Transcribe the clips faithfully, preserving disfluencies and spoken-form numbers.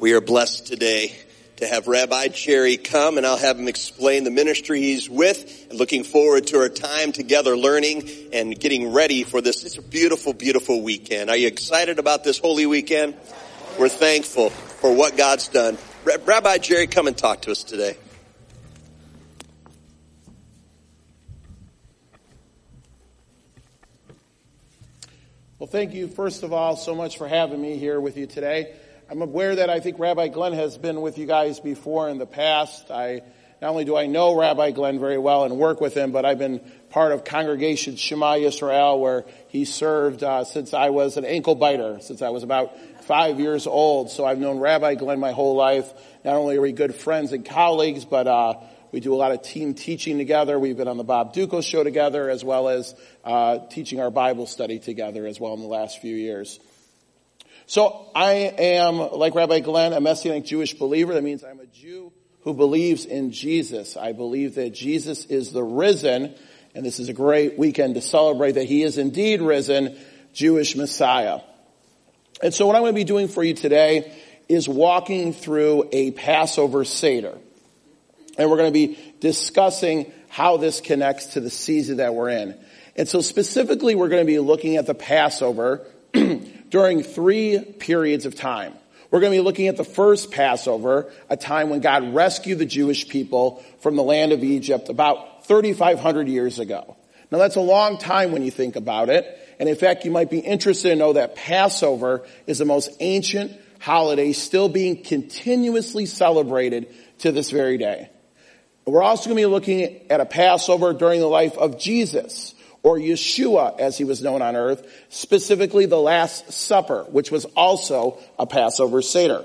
We are blessed today to have Rabbi Jerry come, and I'll have him explain the ministry he's with. And looking forward to our time together learning and getting ready for this. It's a beautiful, beautiful weekend. Are you excited about this holy weekend? We're thankful for what God's done. Rabbi Jerry, come and talk to us today. Well, thank you, first of all, so much for having me here with you today. I'm aware that I think Rabbi Glenn has been with you guys before in the past. I not only do I know Rabbi Glenn very well and work with him, but I've been part of Congregation Shema Yisrael, where he served uh, since I was an ankle biter, since I was about five years old. So I've known Rabbi Glenn my whole life. Not only are we good friends and colleagues, but uh we do a lot of team teaching together. We've been on the Bob Duco show together, as well as uh teaching our Bible study together as well in the last few years. So I am, like Rabbi Glenn, a Messianic Jewish believer. That means I'm a Jew who believes in Jesus. I believe that Jesus is the risen, and this is a great weekend to celebrate that he is indeed risen, Jewish Messiah. And so what I'm going to be doing for you today is walking through a Passover Seder. And we're going to be discussing how this connects to the season that we're in. And so specifically, we're going to be looking at the Passover during three periods of time. We're going to be looking at the first Passover, a time when God rescued the Jewish people from the land of Egypt about thirty-five hundred years ago. Now, that's a long time when you think about it. And in fact, you might be interested to know that Passover is the most ancient holiday still being continuously celebrated to this very day. We're also going to be looking at a Passover during the life of Jesus, or Yeshua as he was known on earth, specifically the Last Supper, which was also a Passover Seder.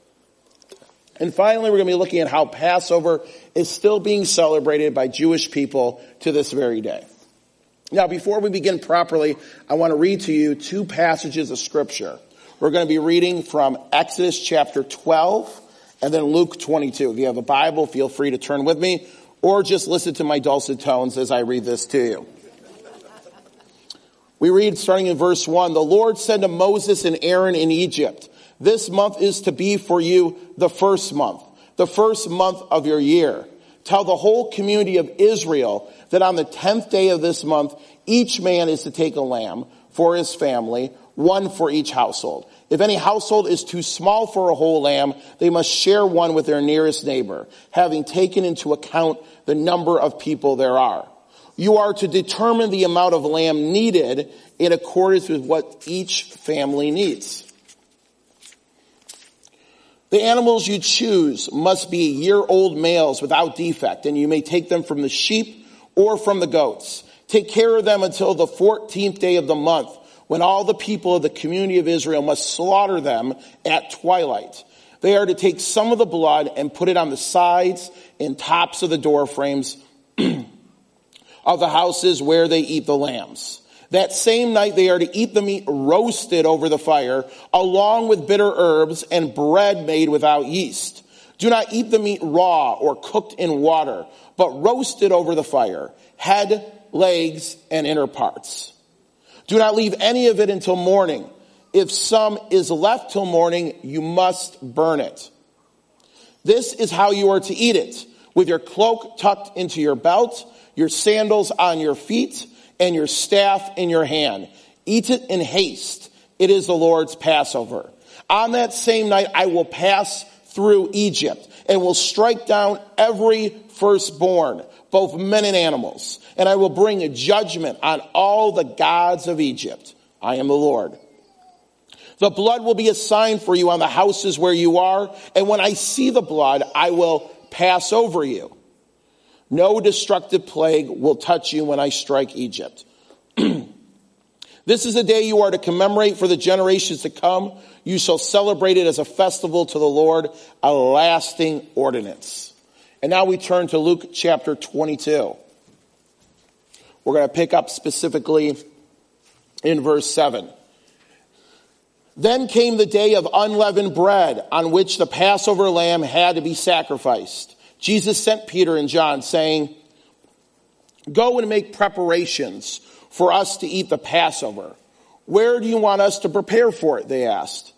And finally, we're going to be looking at how Passover is still being celebrated by Jewish people to this very day. Now, before we begin properly, I want to read to you two passages of Scripture. We're going to be reading from Exodus chapter twelve and then Luke twenty-two. If you have a Bible, feel free to turn with me, or just listen to my dulcet tones as I read this to you. We read starting in verse one, "The Lord said to Moses and Aaron in Egypt, 'This month is to be for you the first month, the first month of your year. Tell the whole community of Israel that on the tenth day of this month, each man is to take a lamb for his family, one for each household. If any household is too small for a whole lamb, they must share one with their nearest neighbor, having taken into account the number of people there are. You are to determine the amount of lamb needed in accordance with what each family needs. The animals you choose must be year-old males without defect, and you may take them from the sheep or from the goats. Take care of them until the fourteenth day of the month, when all the people of the community of Israel must slaughter them at twilight. They are to take some of the blood and put it on the sides and tops of the door frames of the houses where they eat the lambs. That same night they are to eat the meat roasted over the fire, along with bitter herbs and bread made without yeast. Do not eat the meat raw or cooked in water, but roasted over the fire, head, legs, and inner parts. Do not leave any of it until morning. If some is left till morning, you must burn it. This is how you are to eat it, with your cloak tucked into your belt, your sandals on your feet, and your staff in your hand. Eat it in haste. It is the Lord's Passover. On that same night I will pass through Egypt and will strike down every firstborn, both men and animals. And I will bring a judgment on all the gods of Egypt. I am the Lord. The blood will be a sign for you on the houses where you are. And when I see the blood, I will pass over you. No destructive plague will touch you when I strike Egypt. This is a day you are to commemorate for the generations to come. You shall celebrate it as a festival to the Lord, a lasting ordinance. And now we turn to Luke chapter twenty-two. We're going to pick up specifically in verse seven. Then came the day of unleavened bread, on which the Passover lamb had to be sacrificed. Jesus sent Peter and John, saying, "Go and make preparations for us to eat the Passover." "Where do you want us to prepare for it?" they asked.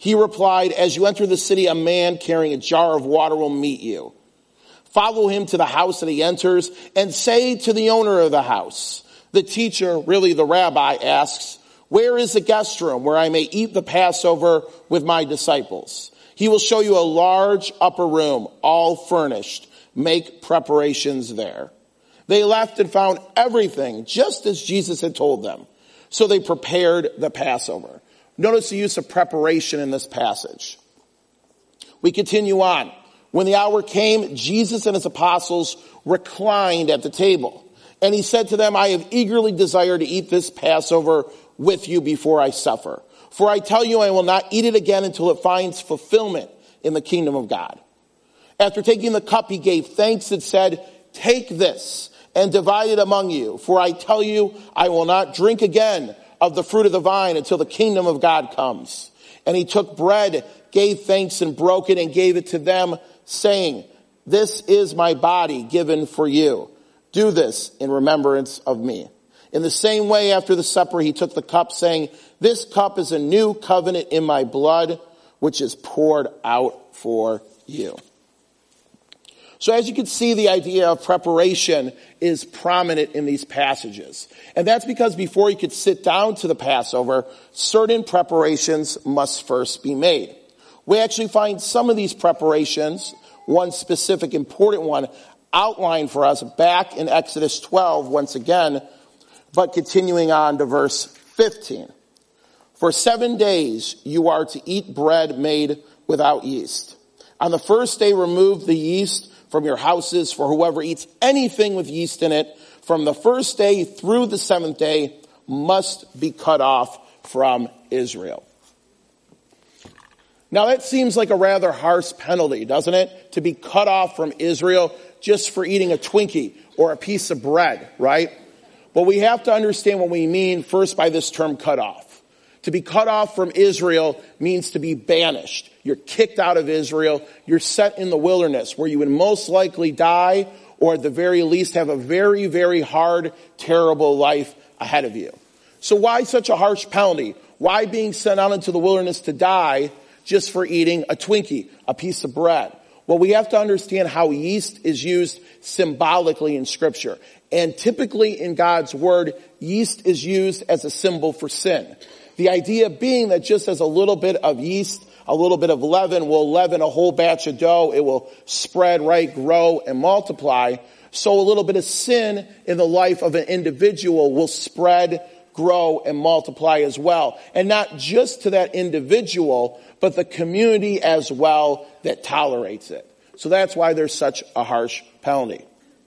He replied, as you enter the city, a man carrying a jar of water will meet you. Follow him to the house that he enters and say to the owner of the house, the teacher, really the rabbi, asks, where is the guest room where I may eat the Passover with my disciples? He will show you a large upper room, all furnished. Make preparations there. They left and found everything just as Jesus had told them. So they prepared the Passover. Notice the use of preparation in this passage. We continue on. When the hour came, Jesus and his apostles reclined at the table. And he said to them, I have eagerly desired to eat this Passover with you before I suffer. For I tell you, I will not eat it again until it finds fulfillment in the kingdom of God. After taking the cup, he gave thanks and said, take this and divide it among you. For I tell you, I will not drink again of the fruit of the vine until the kingdom of God comes. And he took bread, gave thanks and broke it and gave it to them, saying, this is my body given for you. Do this in remembrance of me. In the same way, after the supper, he took the cup, saying, this cup is a new covenant in my blood, which is poured out for you. So as you can see, the idea of preparation is prominent in these passages. And that's because before you could sit down to the Passover, certain preparations must first be made. We actually find some of these preparations, one specific important one, outlined for us back in Exodus twelve once again, but continuing on to verse fifteen. For seven days you are to eat bread made without yeast. On the first day remove the yeast from your houses, for whoever eats anything with yeast in it from the first day through the seventh day must be cut off from Israel. Now that seems like a rather harsh penalty, doesn't it? To be cut off from Israel just for eating a Twinkie or a piece of bread, right? But we have to understand what we mean first by this term cut off. To be cut off from Israel means to be banished. You're kicked out of Israel. You're set in the wilderness where you would most likely die or at the very least have a very, very hard, terrible life ahead of you. So why such a harsh penalty? Why being sent out into the wilderness to die just for eating a Twinkie, a piece of bread? Well, we have to understand how yeast is used symbolically in Scripture. And typically in God's Word, yeast is used as a symbol for sin. The idea being that just as a little bit of yeast, a little bit of leaven will leaven a whole batch of dough, it will spread, right, grow, and multiply. So a little bit of sin in the life of an individual will spread, grow, and multiply as well. And not just to that individual, but the community as well that tolerates it. So that's why there's such a harsh penalty.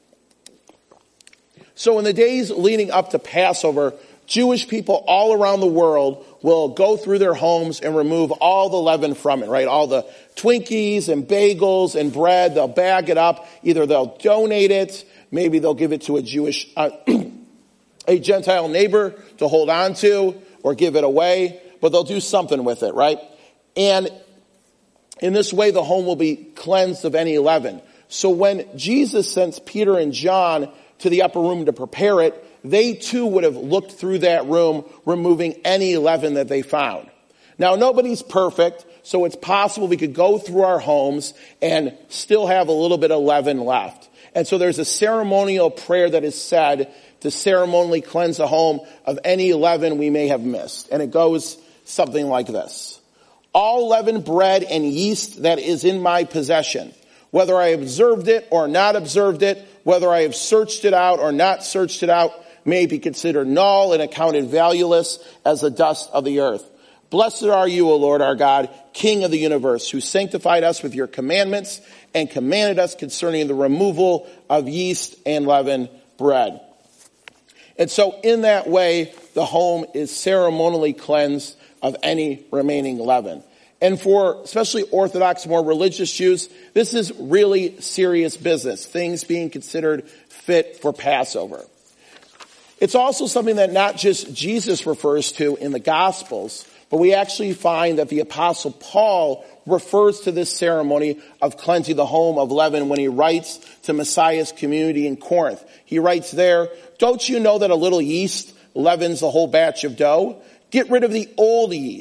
So in the days leading up to Passover, Jewish people all around the world will go through their homes and remove all the leaven from it, right? All the Twinkies and bagels and bread, they'll bag it up. Either they'll donate it, maybe they'll give it to a Jewish, uh, a Gentile neighbor to hold on to or give it away, but they'll do something with it, right? And in this way, the home will be cleansed of any leaven. So when Jesus sends Peter and John to the upper room to prepare it, they too would have looked through that room, removing any leaven that they found. Now, nobody's perfect, so it's possible we could go through our homes and still have a little bit of leaven left. And so there's a ceremonial prayer that is said to ceremonially cleanse the home of any leaven we may have missed. And it goes something like this. All leavened bread and yeast that is in my possession, whether I observed it or not observed it, whether I have searched it out or not searched it out, may be considered null and accounted valueless as the dust of the earth. Blessed are you, O Lord our God, King of the universe, who sanctified us with your commandments and commanded us concerning the removal of yeast and leavened bread. And so in that way, the home is ceremonially cleansed of any remaining leaven. And for especially Orthodox, more religious Jews, this is really serious business, things being considered fit for Passover. It's also something that not just Jesus refers to in the Gospels, but we actually find that the Apostle Paul refers to this ceremony of cleansing the home of leaven when he writes to Messiah's community in Corinth. He writes there, don't you know that a little yeast leavens the whole batch of dough? Get rid of the old yeast,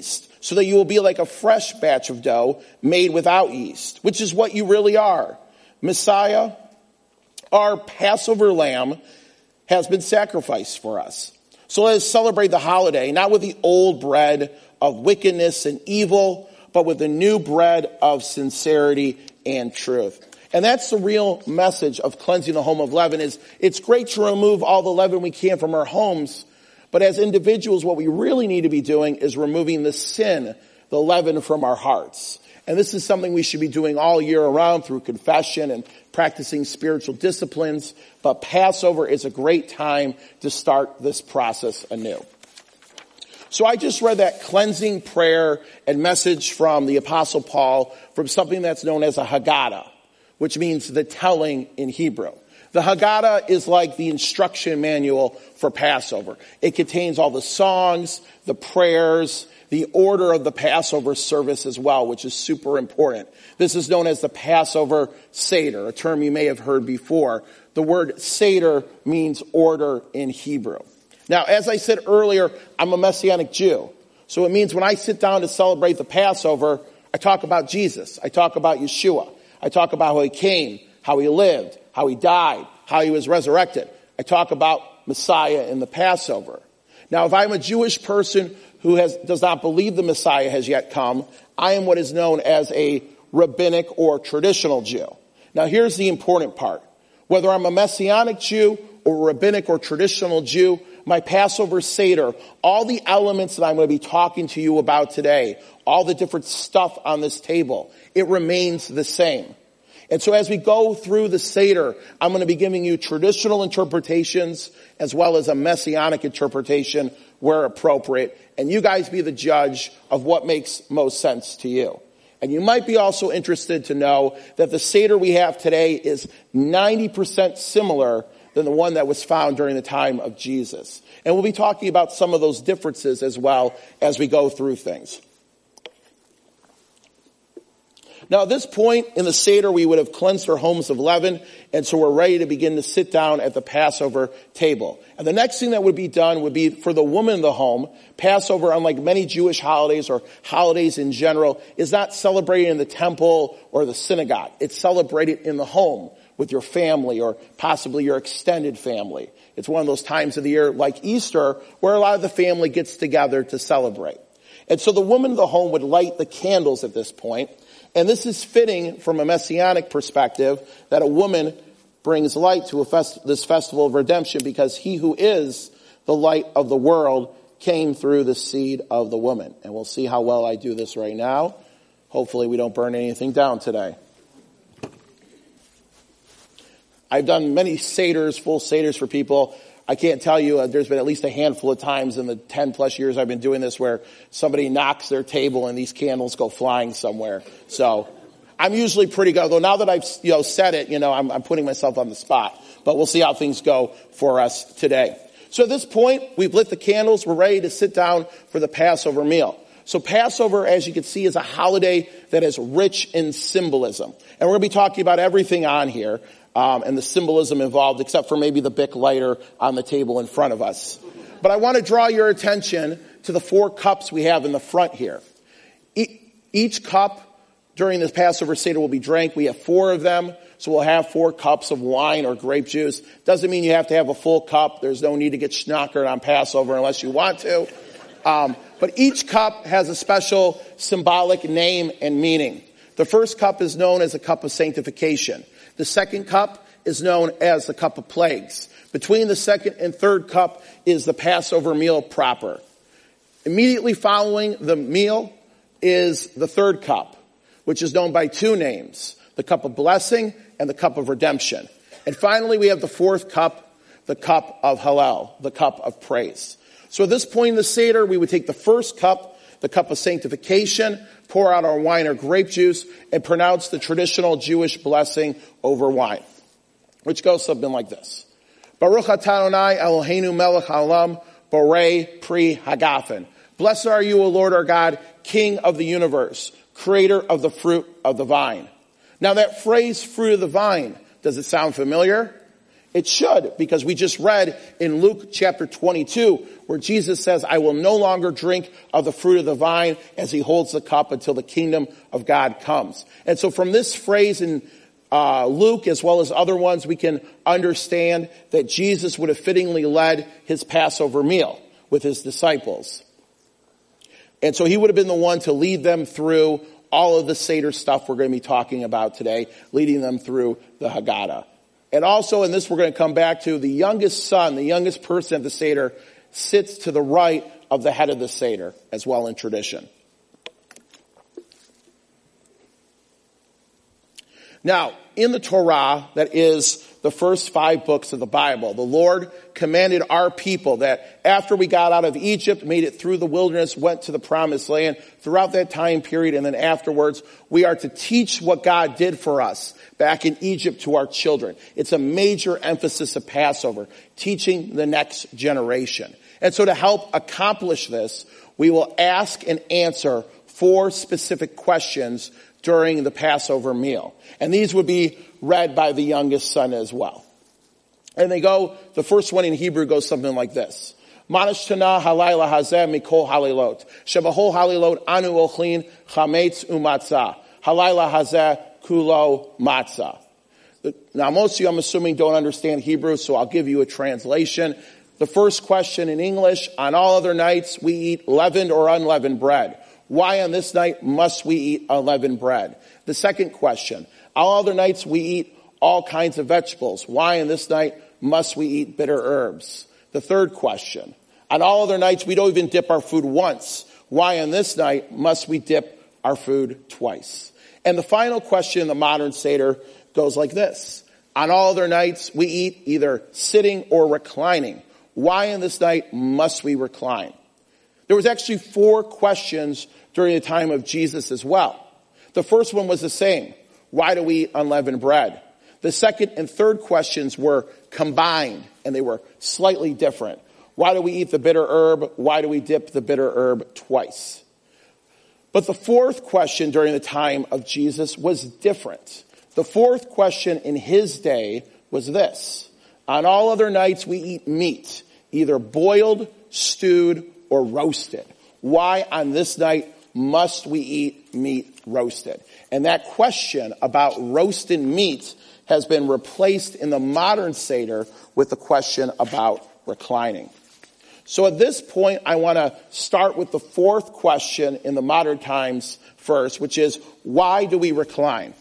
so that you will be like a fresh batch of dough made without yeast, which is what you really are. Messiah, our Passover lamb, has been sacrificed for us. So let us celebrate the holiday, not with the old bread of wickedness and evil, but with the new bread of sincerity and truth. And that's the real message of cleansing the home of leaven. Is it's great to remove all the leaven we can from our homes, but as individuals, what we really need to be doing is removing the sin, the leaven from our hearts. And this is something we should be doing all year around through confession and practicing spiritual disciplines. But Passover is a great time to start this process anew. So I just read that cleansing prayer and message from the Apostle Paul from something that's known as a Haggadah, which means the telling in Hebrew. The Haggadah is like the instruction manual for Passover. It contains all the songs, the prayers, the order of the Passover service as well, which is super important. This is known as the Passover Seder, a term you may have heard before. The word Seder means order in Hebrew. Now, as I said earlier, I'm a Messianic Jew. So it means when I sit down to celebrate the Passover, I talk about Jesus. I talk about Yeshua. I talk about how he came, how he lived, how he died, how he was resurrected. I talk about Messiah in the Passover. Now, if I'm a Jewish person who has, does not believe the Messiah has yet come, I am what is known as a rabbinic or traditional Jew. Now, here's the important part. Whether I'm a Messianic Jew or a rabbinic or traditional Jew, my Passover Seder, all the elements that I'm going to be talking to you about today, all the different stuff on this table, it remains the same. And so as we go through the Seder, I'm going to be giving you traditional interpretations as well as a Messianic interpretation where appropriate. And you guys be the judge of what makes most sense to you. And you might be also interested to know that the Seder we have today is ninety percent similar than the one that was found during the time of Jesus. And we'll be talking about some of those differences as well as we go through things. Now, at this point in the Seder, we would have cleansed our homes of leaven, and so we're ready to begin to sit down at the Passover table. And the next thing that would be done would be for the woman in the home. Passover, unlike many Jewish holidays or holidays in general, is not celebrated in the temple or the synagogue. It's celebrated in the home with your family or possibly your extended family. It's one of those times of the year like Easter where a lot of the family gets together to celebrate. And so the woman in the home would light the candles at this point. And this is fitting from a Messianic perspective that a woman brings light to a fest- this festival of redemption, because he who is the light of the world came through the seed of the woman. And we'll see how well I do this right now. Hopefully we don't burn anything down today. I've done many Seders, full Seders for people. I can't tell you, uh, there's been at least a handful of times in the ten plus years I've been doing this where somebody knocks their table and these candles go flying somewhere. So I'm usually pretty good. Though now that I've, you know, said it, you know, I'm, I'm putting myself on the spot. But we'll see how things go for us today. So at this point, we've lit the candles. We're ready to sit down for the Passover meal. So Passover, as you can see, is a holiday that is rich in symbolism. And we're going to be talking about everything on here. Um, and the symbolism involved, except for maybe the Bic lighter on the table in front of us. But I want to draw your attention to the four cups we have in the front here. E- each cup during this Passover Seder will be drank. We have four of them, so we'll have four cups of wine or grape juice. Doesn't mean you have to have a full cup. There's no need to get schnockered on Passover unless you want to. Um, but each cup has a special symbolic name and meaning. The first cup is known as a cup of sanctification. The second cup is known as the cup of plagues. Between the second and third cup is the Passover meal proper. Immediately following the meal is the third cup, which is known by two names, the cup of blessing and the cup of redemption. And finally, we have the fourth cup, the cup of Hallel, the cup of praise. So at this point in the Seder, we would take the first cup, the cup of sanctification, pour out our wine or grape juice, and pronounce the traditional Jewish blessing over wine, which goes something like this. Baruch atah Adonai Eloheinu melech haolam, borei pri hagafen. Blessed are you, O Lord our God, King of the universe, creator of the fruit of the vine. Now that phrase, fruit of the vine, does it sound familiar? It should, because we just read in Luke chapter twenty-two where Jesus says, I will no longer drink of the fruit of the vine as he holds the cup until the kingdom of God comes. And so from this phrase in uh, Luke as well as other ones, we can understand that Jesus would have fittingly led his Passover meal with his disciples. And so he would have been the one to lead them through all of the Seder stuff we're going to be talking about today, leading them through the Haggadah. And also in this we're going to come back to the youngest son, the youngest person at the Seder, sits to the right of the head of the Seder as well in tradition. Now, in the Torah, that is the first five books of the Bible, the Lord commanded our people that after we got out of Egypt, made it through the wilderness, went to the promised land, throughout that time period and then afterwards, we are to teach what God did for us back in Egypt to our children. It's a major emphasis of Passover, teaching the next generation. And so to help accomplish this, we will ask and answer four specific questions during the Passover meal. And these would be read by the youngest son as well. And they go, the first one in Hebrew goes something like this. Manashtana halayla hazeh mikol halilot. Shebahol halilot anu ochlin chametz umatzah. Halayla hazeh kulo matzah. Now most of you, I'm assuming, don't understand Hebrew, so I'll give you a translation. The first question in English, on all other nights we eat leavened or unleavened bread. Why on this night must we eat unleavened bread? The second question, all other nights we eat all kinds of vegetables. Why on this night must we eat bitter herbs? The third question, on all other nights we don't even dip our food once. Why on this night must we dip our food twice? And the final question in the modern Seder goes like this. On all other nights we eat either sitting or reclining. Why on this night must we recline? There was actually four questions during the time of Jesus as well. The first one was the same. Why do we eat unleavened bread? The second and third questions were combined, and they were slightly different. Why do we eat the bitter herb? Why do we dip the bitter herb twice? But the fourth question during the time of Jesus was different. The fourth question in his day was this. On all other nights we eat meat, either boiled, stewed, or roasted. Why on this night must we eat meat roasted? And that question about roasted meat has been replaced in the modern Seder with the question about reclining. So at this point, I want to start with the fourth question in the modern times first, which is, why do we recline?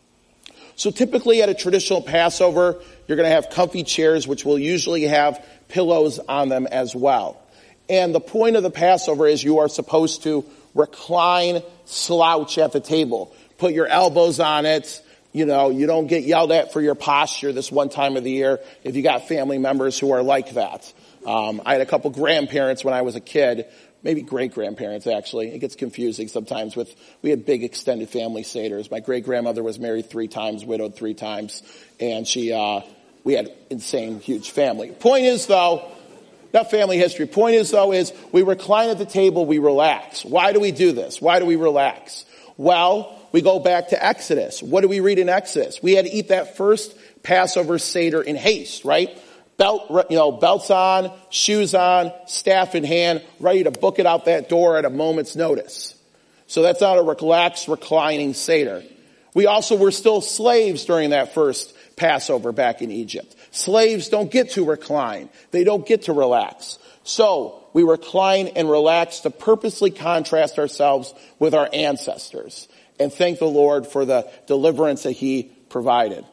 So typically at a traditional Passover, you're going to have comfy chairs, which will usually have pillows on them as well. And the point of the Passover is you are supposed to recline, slouch at the table. Put your elbows on it. You know, you don't get yelled at for your posture this one time of the year if you got family members who are like that. Um, I had a couple grandparents when I was a kid, maybe great-grandparents actually. It gets confusing sometimes with, we had big extended family seders. My great-grandmother was married three times, widowed three times, and she, uh, we had insane, huge family. Point is though, not family history. Point is though is we recline at the table, we relax. Why do we do this? Why do we relax? Well, we go back to Exodus. What do we read in Exodus? We had to eat that first Passover Seder in haste, right? Belt, you know, belts on, shoes on, staff in hand, ready to book it out that door at a moment's notice. So that's not a relaxed, reclining Seder. We also were still slaves during that first Passover back in Egypt. Slaves don't get to recline. They don't get to relax. So we recline and relax to purposely contrast ourselves with our ancestors and thank the Lord for the deliverance that he provided.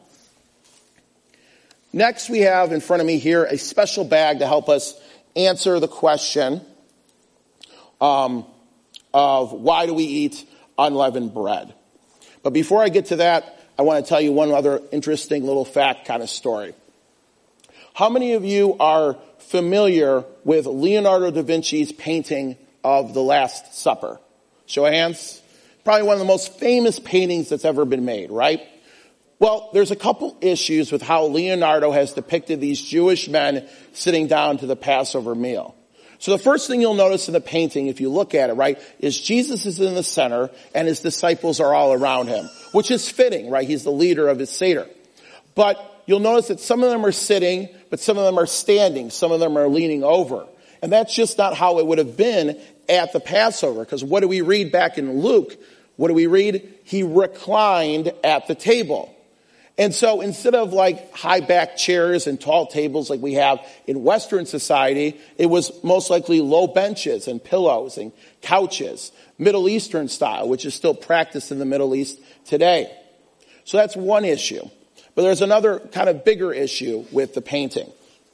Next, we have in front of me here a special bag to help us answer the question um, of why do we eat unleavened bread. But before I get to that, I want to tell you one other interesting little fact kind of story. How many of you are familiar with Leonardo da Vinci's painting of The Last Supper? Show of hands. Probably one of the most famous paintings that's ever been made, right? Well, there's a couple issues with how Leonardo has depicted these Jewish men sitting down to the Passover meal. So the first thing you'll notice in the painting, if you look at it, right, is Jesus is in the center and his disciples are all around him, which is fitting, right? He's the leader of his Seder. But you'll notice that some of them are sitting, but some of them are standing. Some of them are leaning over. And that's just not how it would have been at the Passover. Because what do we read back in Luke? What do we read? He reclined at the table. And so instead of like high back chairs and tall tables like we have in Western society, it was most likely low benches and pillows and couches, Middle Eastern style, which is still practiced in the Middle East today. So that's one issue. But there's another kind of bigger issue with the painting.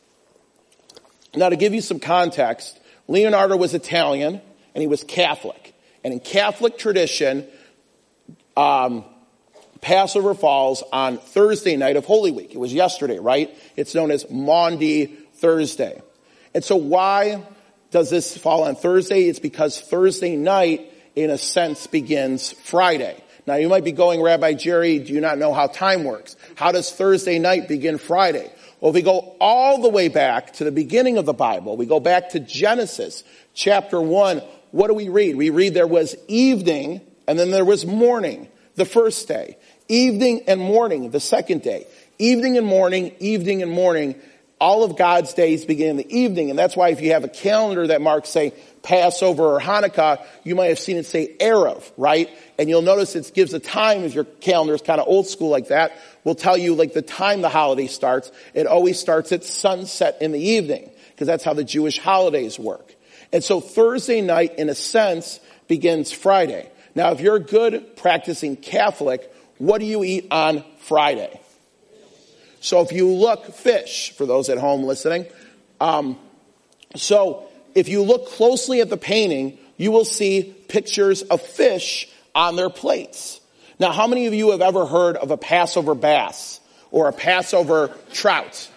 Now, to give you some context, Leonardo was Italian and he was Catholic. And in Catholic tradition, um, Passover falls on Thursday night of Holy Week. It was yesterday, right? It's known as Maundy Thursday. And so why does this fall on Thursday? It's because Thursday night, in a sense, begins Friday. Now, you might be going, Rabbi Jerry, do you not know how time works? How does Thursday night begin Friday? Well, if we go all the way back to the beginning of the Bible, we go back to Genesis chapter one, what do we read? We read there was evening and then there was morning the first day, evening and morning the second day, evening and morning, evening and morning. All of God's days begin in the evening. And that's why if you have a calendar that marks, say, Passover or Hanukkah, you might have seen it say Erev, right? And you'll notice it gives a time, if your calendar is kind of old school like that, will tell you like the time the holiday starts. It always starts at sunset in the evening, because that's how the Jewish holidays work. And so Thursday night, in a sense, begins Friday. Now, if you're a good practicing Catholic, what do you eat on Friday? So if you look, fish, for those at home listening. Um, so if you look closely at the painting, you will see pictures of fish on their plates. Now, how many of you have ever heard of a Passover bass or a Passover trout?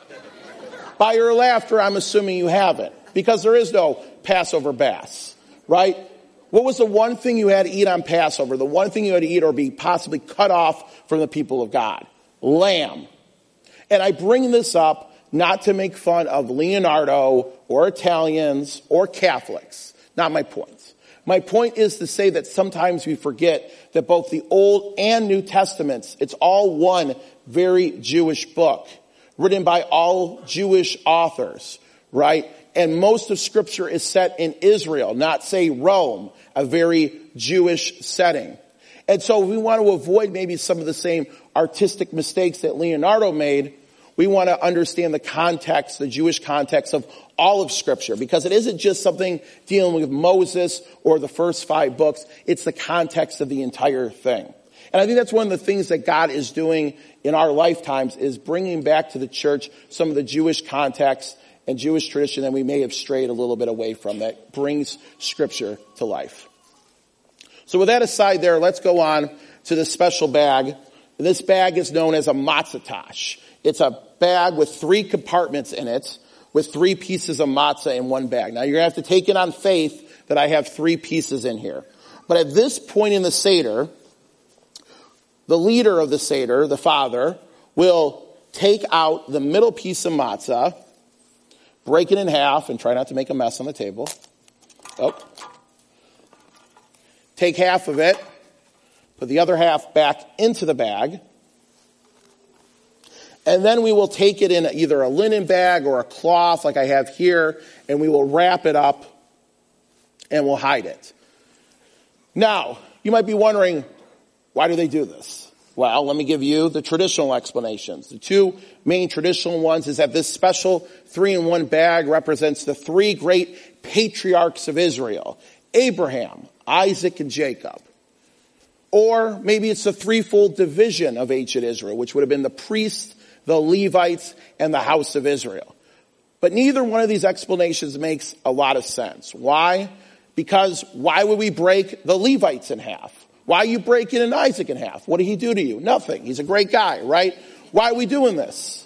By your laughter, I'm assuming you haven't, because there is no Passover bass, right? What was the one thing you had to eat on Passover? The one thing you had to eat or be possibly cut off from the people of God? Lamb. And I bring this up not to make fun of Leonardo or Italians or Catholics. Not my point. My point is to say that sometimes we forget that both the Old and New Testaments, it's all one very Jewish book, written by all Jewish authors, right? And most of Scripture is set in Israel, not, say, Rome, a very Jewish setting. And so we want to avoid maybe some of the same artistic mistakes that Leonardo made. We want to understand the context, the Jewish context of all of Scripture, because it isn't just something dealing with Moses or the first five books. It's the context of the entire thing. And I think that's one of the things that God is doing in our lifetimes, is bringing back to the church some of the Jewish context and Jewish tradition that we may have strayed a little bit away from, that brings Scripture to life. So with that aside there, let's go on to this special bag. This bag is known as a matzah tash. It's a bag with three compartments in it, with three pieces of matzah in one bag. Now, you're going to have to take it on faith that I have three pieces in here. But at this point in the Seder, the leader of the Seder, the father, will take out the middle piece of matzah, break it in half, and try not to make a mess on the table. Oh. Take half of it, put the other half back into the bag, and then we will take it in either a linen bag or a cloth like I have here, and we will wrap it up and we'll hide it. Now, you might be wondering, why do they do this? Well, let me give you the traditional explanations. The two main traditional ones is that this special three-in-one bag represents the three great patriarchs of Israel: Abraham, Isaac, and Jacob. Or maybe it's the threefold division of ancient Israel, which would have been the priests, the Levites, and the house of Israel. But neither one of these explanations makes a lot of sense. Why? Because why would we break the Levites in half? Why are you breaking an Isaac in half? What did he do to you? Nothing. He's a great guy, right? Why are we doing this?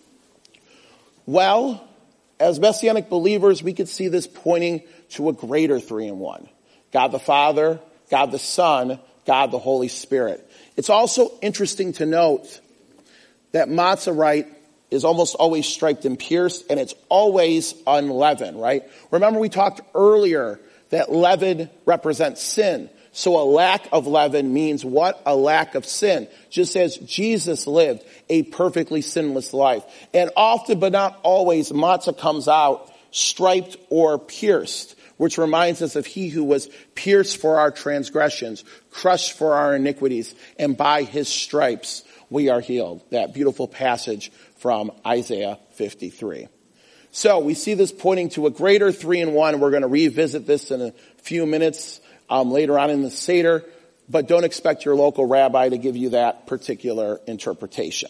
Well, as Messianic believers, we could see this pointing to a greater three-in-one. God the Father, God the Son, God the Holy Spirit. It's also interesting to note that matzah, right, is almost always striped and pierced, and it's always unleavened, right? Remember we talked earlier that leaven represents sin. So a lack of leaven means what? A lack of sin. Just as Jesus lived a perfectly sinless life. And often, but not always, matzah comes out striped or pierced, which reminds us of he who was pierced for our transgressions, crushed for our iniquities, and by his stripes we are healed. That beautiful passage from Isaiah fifty-three. So we see this pointing to a greater three in one. We're going to revisit this in a few minutes um, later on in the Seder, but don't expect your local rabbi to give you that particular interpretation.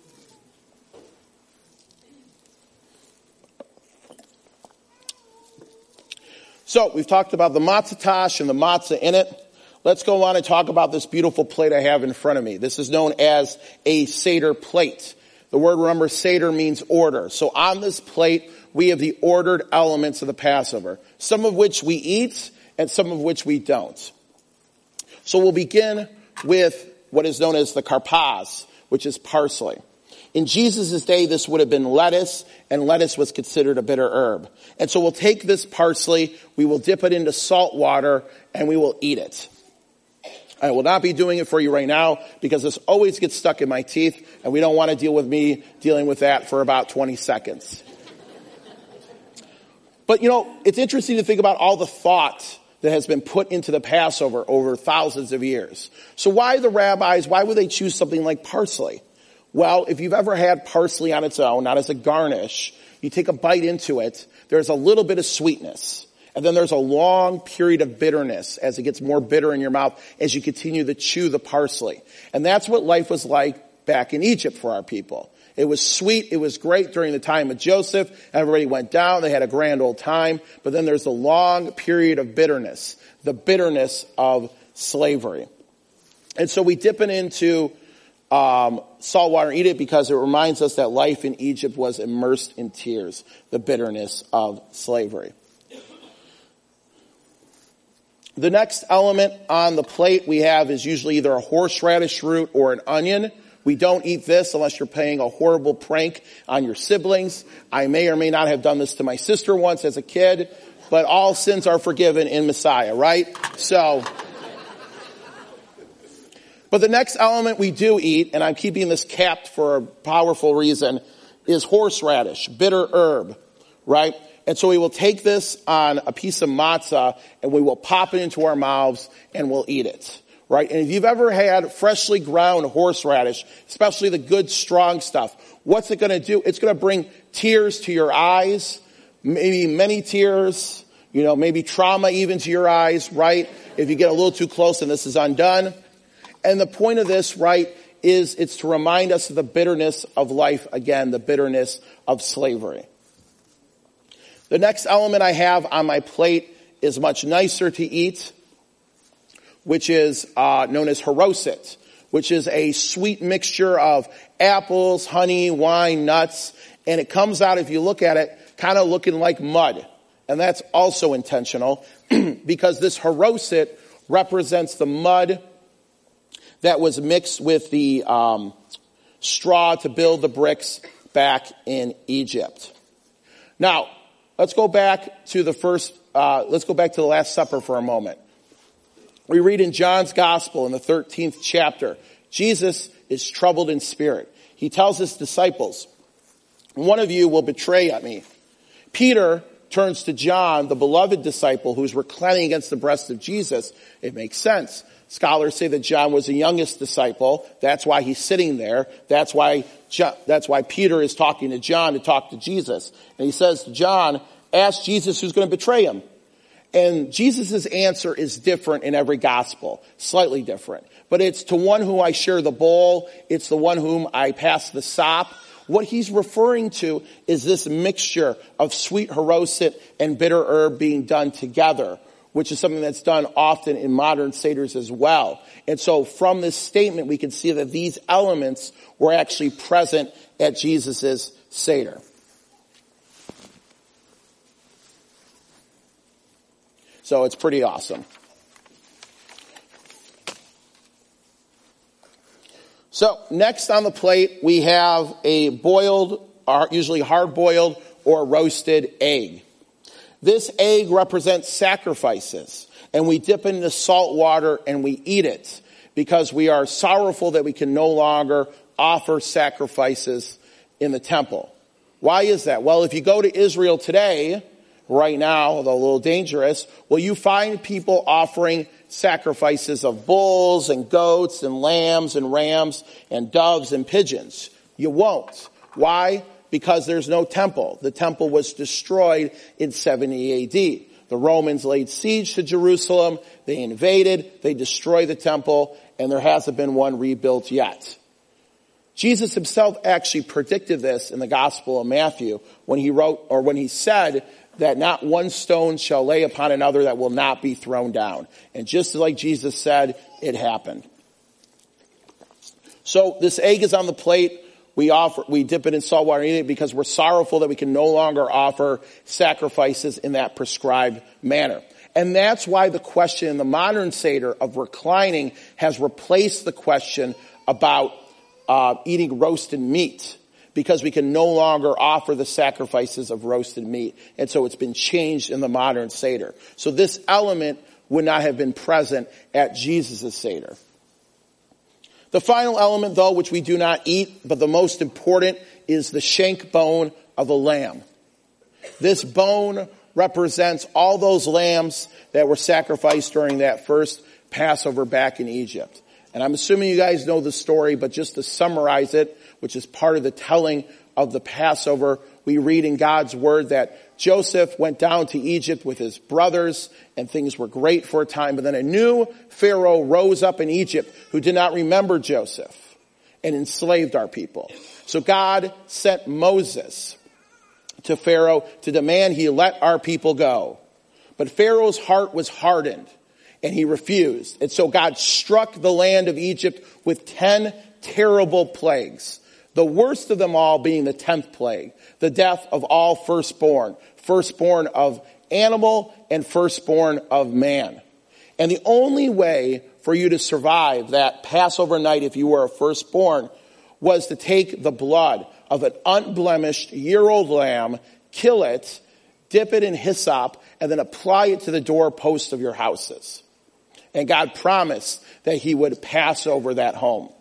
So we've talked about the matzah tash and the matzah in it. Let's go on and talk about this beautiful plate I have in front of me. This is known as a Seder plate. The word, remember, Seder means order. So on this plate, we have the ordered elements of the Passover, some of which we eat and some of which we don't. So we'll begin with what is known as the karpaz, which is parsley. In Jesus' day, this would have been lettuce, and lettuce was considered a bitter herb. And so we'll take this parsley, we will dip it into salt water, and we will eat it. I will not be doing it for you right now because this always gets stuck in my teeth, and we don't want to deal with me dealing with that for about twenty seconds. But you know, it's interesting to think about all the thought that has been put into the Passover over thousands of years. So why the rabbis, why would they choose something like parsley? Well, if you've ever had parsley on its own, not as a garnish, you take a bite into it, there's a little bit of sweetness. And then there's a long period of bitterness as it gets more bitter in your mouth as you continue to chew the parsley. And that's what life was like back in Egypt for our people. It was sweet. It was great during the time of Joseph. Everybody went down. They had a grand old time. But then there's the long period of bitterness, the bitterness of slavery. And so we dip it into um, salt water and eat it because it reminds us that life in Egypt was immersed in tears, the bitterness of slavery. The next element on the plate we have is usually either a horseradish root or an onion. We don't eat this unless you're playing a horrible prank on your siblings. I may or may not have done this to my sister once as a kid, but all sins are forgiven in Messiah, right? So, but the next element we do eat, and I'm keeping this capped for a powerful reason, is horseradish, bitter herb, right? And so we will take this on a piece of matzah and we will pop it into our mouths and we'll eat it, right? And if you've ever had freshly ground horseradish, especially the good strong stuff, what's it going to do? It's going to bring tears to your eyes, maybe many tears, you know, maybe trauma even to your eyes, right? If you get a little too close and this is undone. And the point of this, right, is it's to remind us of the bitterness of life again, the bitterness of slavery. The next element I have on my plate is much nicer to eat, which is uh, known as haroset, which is a sweet mixture of apples, honey, wine, nuts, and it comes out, if you look at it, kind of looking like mud. And that's also intentional because this haroset represents the mud that was mixed with the um, straw to build the bricks back in Egypt. Now, let's go back to the first, uh, let's go back to the Last Supper for a moment. We read in John's Gospel in the thirteenth chapter, Jesus is troubled in spirit. He tells his disciples, one of you will betray me. Peter turns to John, the beloved disciple who's reclining against the breast of Jesus. It makes sense. Scholars say that John was the youngest disciple. That's why he's sitting there. That's why, that's why Peter is talking to John to talk to Jesus. And he says to John, ask Jesus who's going to betray him. And Jesus' answer is different in every gospel, slightly different. But it's to one whom I share the bowl. It's the one whom I pass the sop. What he's referring to is this mixture of sweet haroset and bitter herb being done together, which is something that's done often in modern seders as well. And so from this statement, we can see that these elements were actually present at Jesus' seder. So it's pretty awesome. So next on the plate, we have a boiled, usually hard-boiled or roasted egg. This egg represents sacrifices. and we dip it into salt water and we eat it because we are sorrowful that we can no longer offer sacrifices in the temple. Why is that? Well, if you go to Israel today, right now, although a little dangerous, will you find people offering sacrifices of bulls and goats and lambs and rams and doves and pigeons? You won't. Why? Because there's no temple. The temple was destroyed in seventy A D. The Romans laid siege to Jerusalem. They invaded. They destroyed the temple, and there hasn't been one rebuilt yet. Jesus himself actually predicted this in the Gospel of Matthew when he wrote, or when he said that not one stone shall lay upon another that will not be thrown down. And just like Jesus said, it happened. So this egg is on the plate. We offer, we dip it in salt water and eat it because we're sorrowful that we can no longer offer sacrifices in that prescribed manner. And that's why the question in the modern Seder of reclining has replaced the question about uh, eating roasted meat, because we can no longer offer the sacrifices of roasted meat. And so it's been changed in the modern Seder. So this element would not have been present at Jesus' Seder. The final element, though, which we do not eat, but the most important, is the shank bone of a lamb. This bone represents all those lambs that were sacrificed during that first Passover back in Egypt. And I'm assuming you guys know the story, but just to summarize it, which is part of the telling of the Passover, we read in God's word that Joseph went down to Egypt with his brothers and things were great for a time, but then a new Pharaoh rose up in Egypt who did not remember Joseph and enslaved our people. So God sent Moses to Pharaoh to demand he let our people go. But Pharaoh's heart was hardened and he refused. And so God struck the land of Egypt with ten terrible plagues. The worst of them all being the tenth plague, the death of all firstborn, firstborn of animal and firstborn of man. And the only way for you to survive that Passover night, if you were a firstborn, was to take the blood of an unblemished year-old lamb, kill it, dip it in hyssop, and then apply it to the doorpost of your houses. And God promised that he would pass over that home.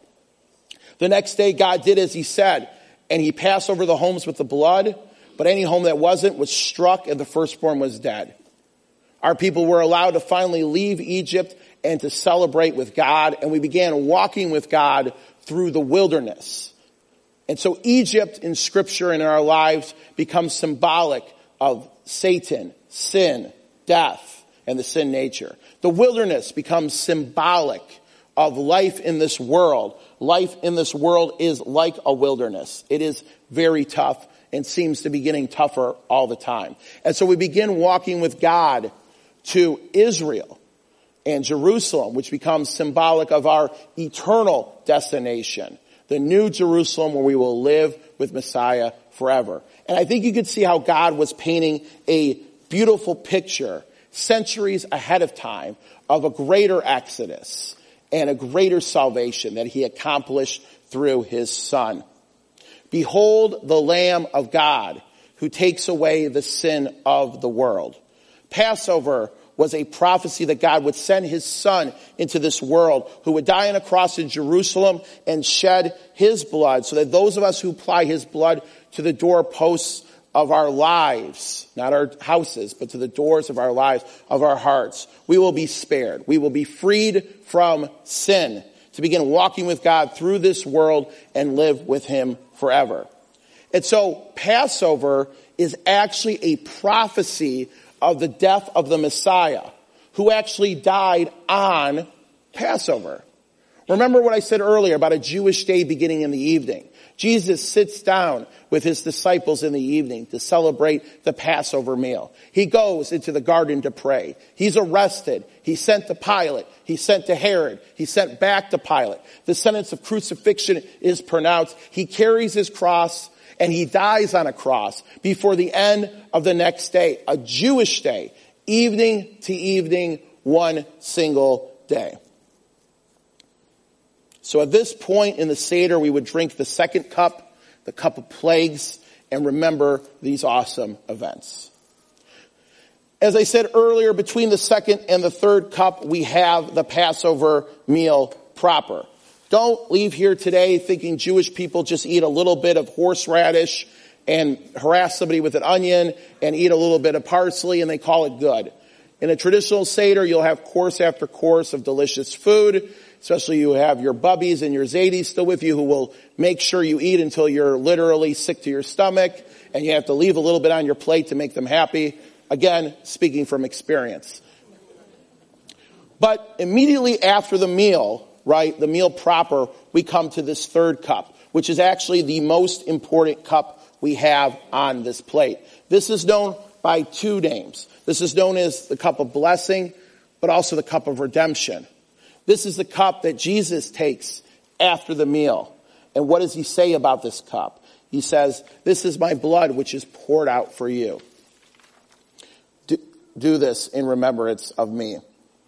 The next day, God did as he said, and he passed over the homes with the blood, but any home that wasn't was struck and the firstborn was dead. Our people were allowed to finally leave Egypt and to celebrate with God, and we began walking with God through the wilderness. And so Egypt in Scripture and in our lives becomes symbolic of Satan, sin, death, and the sin nature. The wilderness becomes symbolic of life in this world. Life in this world is like a wilderness. It is very tough and seems to be getting tougher all the time. And so we begin walking with God to Israel and Jerusalem, which becomes symbolic of our eternal destination, the new Jerusalem where we will live with Messiah forever. And I think you could see how God was painting a beautiful picture centuries ahead of time of a greater exodus and a greater salvation that he accomplished through his Son. Behold the Lamb of God who takes away the sin of the world. Passover was a prophecy that God would send his Son into this world, who would die on a cross in Jerusalem and shed his blood, so that those of us who apply his blood to the doorposts of our lives, not our houses, but to the doors of our lives, of our hearts, we will be spared. We will be freed from sin to begin walking with God through this world and live with him forever. And so Passover is actually a prophecy of the death of the Messiah, who actually died on Passover. Remember what I said earlier about a Jewish day beginning in the evening. Jesus sits down with his disciples in the evening to celebrate the Passover meal. He goes into the garden to pray. He's arrested. He's sent to Pilate. He's sent to Herod. He's sent back to Pilate. The sentence of crucifixion is pronounced. He carries his cross and he dies on a cross before the end of the next day, a Jewish day, evening to evening, one single day. So at this point in the Seder, we would drink the second cup, the cup of plagues, and remember these awesome events. As I said earlier, between the second and the third cup, we have the Passover meal proper. Don't leave here today thinking Jewish people just eat a little bit of horseradish and harass somebody with an onion and eat a little bit of parsley and they call it good. In a traditional Seder, you'll have course after course of delicious food, especially you have your bubbies and your zadis still with you who will make sure you eat until you're literally sick to your stomach and you have to leave a little bit on your plate to make them happy. Again, speaking from experience. But immediately after the meal, right, the meal proper, we come to this third cup, which is actually the most important cup we have on this plate. This is known by two names. This is known as the cup of blessing, but also the cup of redemption. This is the cup that Jesus takes after the meal. And what does he say about this cup? He says, "This is my blood which is poured out for you. Do, do this in remembrance of me."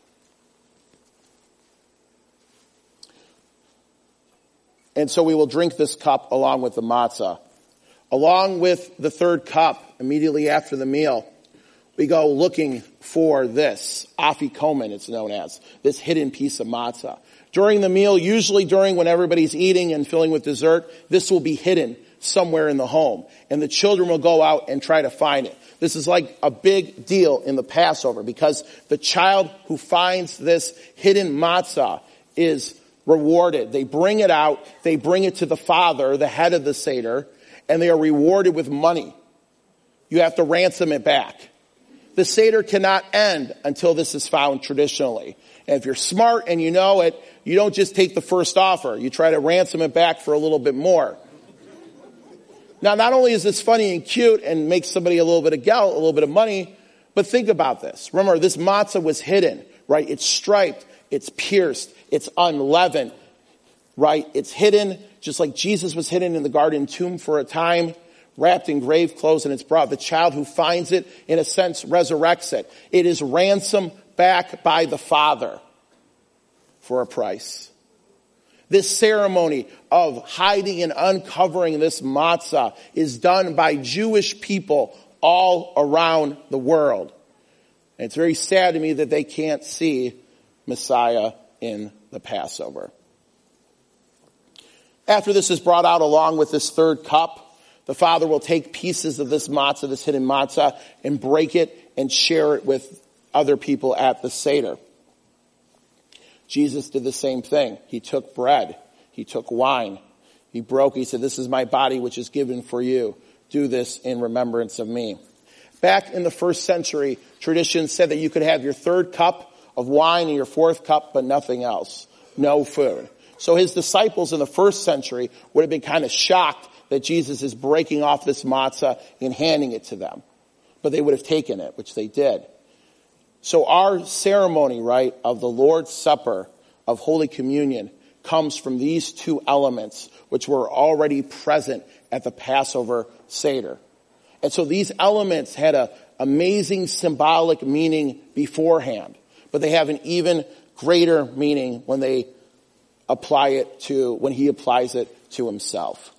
And so we will drink this cup along with the matzah. Along with the third cup, immediately after the meal, we go looking for this, afikomen it's known as, this hidden piece of matzah. During the meal, usually during when everybody's eating and filling with dessert, this will be hidden somewhere in the home. And the children will go out and try to find it. This is like a big deal in the Passover because the child who finds this hidden matzah is rewarded. They bring it out, they bring it to the father, the head of the Seder, and they are rewarded with money. You have to ransom it back. The Seder cannot end until this is found traditionally. And if you're smart and you know it, you don't just take the first offer. You try to ransom it back for a little bit more. Now, not only is this funny and cute and makes somebody a little bit of gelt, a little bit of money, but think about this. Remember, this matzah was hidden, right? It's striped, it's pierced, it's unleavened, right? It's hidden, just like Jesus was hidden in the garden tomb for a time, wrapped in grave clothes, and it's brought. The child who finds it, in a sense, resurrects it. It is ransomed back by the Father for a price. This ceremony of hiding and uncovering this matzah is done by Jewish people all around the world. And it's very sad to me that they can't see Messiah in the Passover. After this is brought out along with this third cup, the father will take pieces of this matzah, this hidden matzah, and break it and share it with other people at the Seder. Jesus did the same thing. He took bread. He took wine. He broke. He said, "This is my body which is given for you. Do this in remembrance of me." Back in the first century, tradition said that you could have your third cup of wine and your fourth cup, but nothing else. No food. So his disciples in the first century would have been kind of shocked that Jesus is breaking off this matzah and handing it to them. But they would have taken it, which they did. So our ceremony, right, of the Lord's Supper, of Holy Communion, comes from these two elements, which were already present at the Passover Seder. And so these elements had an amazing symbolic meaning beforehand, but they have an even greater meaning when they apply it to, when he applies it to himself.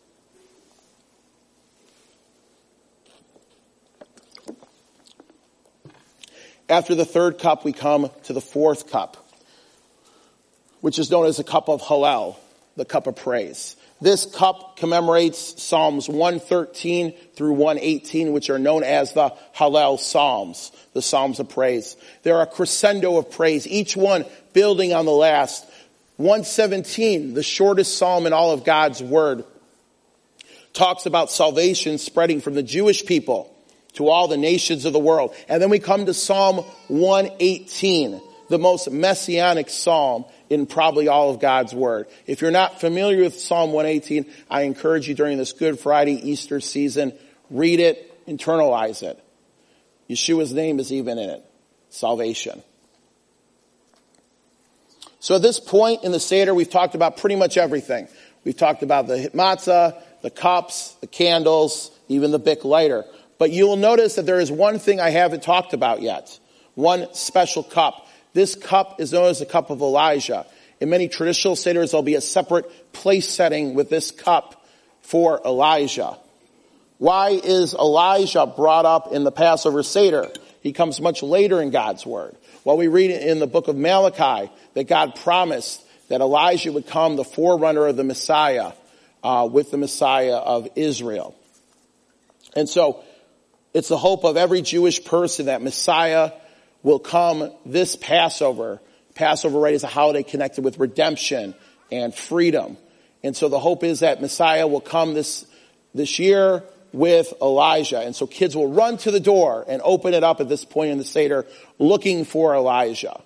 After the third cup, we come to the fourth cup, which is known as the cup of Hallel, the cup of praise. This cup commemorates Psalms one thirteen through one eighteen, which are known as the Hallel Psalms, the Psalms of praise. They're a crescendo of praise, each one building on the last. one seventeen, the shortest psalm in all of God's word, talks about salvation spreading from the Jewish people to all the nations of the world. And then we come to Psalm one eighteen, the most messianic psalm in probably all of God's word. If you're not familiar with Psalm one eighteen, I encourage you during this Good Friday, Easter season, read it, internalize it. Yeshua's name is even in it. Salvation. So at this point in the Seder, we've talked about pretty much everything. We've talked about the matzah, the cups, the candles, even the Bic lighter. But you will notice that there is one thing I haven't talked about yet. One special cup. This cup is known as the cup of Elijah. In many traditional Seders, there'll be a separate place setting with this cup for Elijah. Why is Elijah brought up in the Passover Seder? He comes much later in God's word. Well, we read in the book of Malachi that God promised that Elijah would come, the forerunner of the Messiah, uh, with the Messiah of Israel. And so it's the hope of every Jewish person that Messiah will come this Passover. Passover, right, is a holiday connected with redemption and freedom. And so the hope is that Messiah will come this, this year with Elijah. And so kids will run to the door and open it up at this point in the Seder looking for Elijah.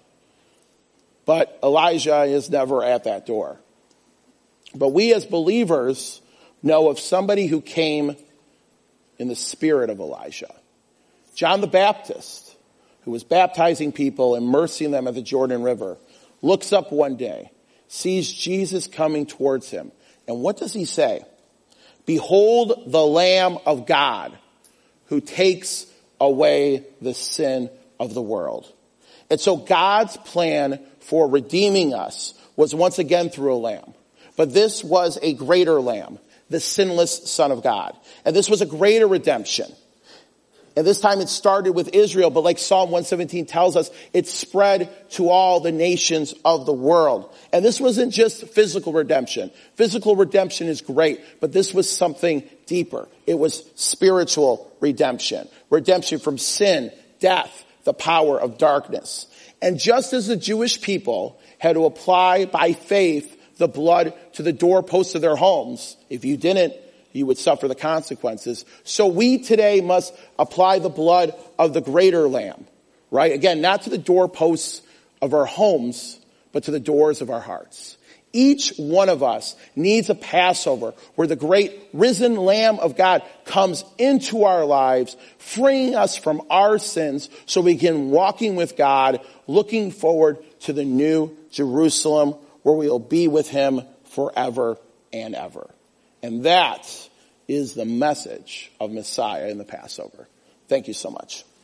But Elijah is never at that door. But we as believers know of somebody who came in the spirit of Elijah. John the Baptist, who was baptizing people, immersing them at the Jordan River, looks up one day, sees Jesus coming towards him. And what does he say? Behold the Lamb of God who takes away the sin of the world. And so God's plan for redeeming us was once again through a lamb. But this was a greater lamb, the sinless Son of God. And this was a greater redemption. And this time it started with Israel, but like Psalm one seventeen tells us, it spread to all the nations of the world. And this wasn't just physical redemption. Physical redemption is great, but this was something deeper. It was spiritual redemption. Redemption from sin, death, the power of darkness. And just as the Jewish people had to apply by faith the blood to the doorposts of their homes, if you didn't, you would suffer the consequences. So we today must apply the blood of the greater lamb, right? Again, not to the doorposts of our homes, but to the doors of our hearts. Each one of us needs a Passover where the great risen Lamb of God comes into our lives, freeing us from our sins so we can walking with God, looking forward to the new Jerusalem where we will be with him forever and ever. And that is the message of Messiah in the Passover. Thank you so much.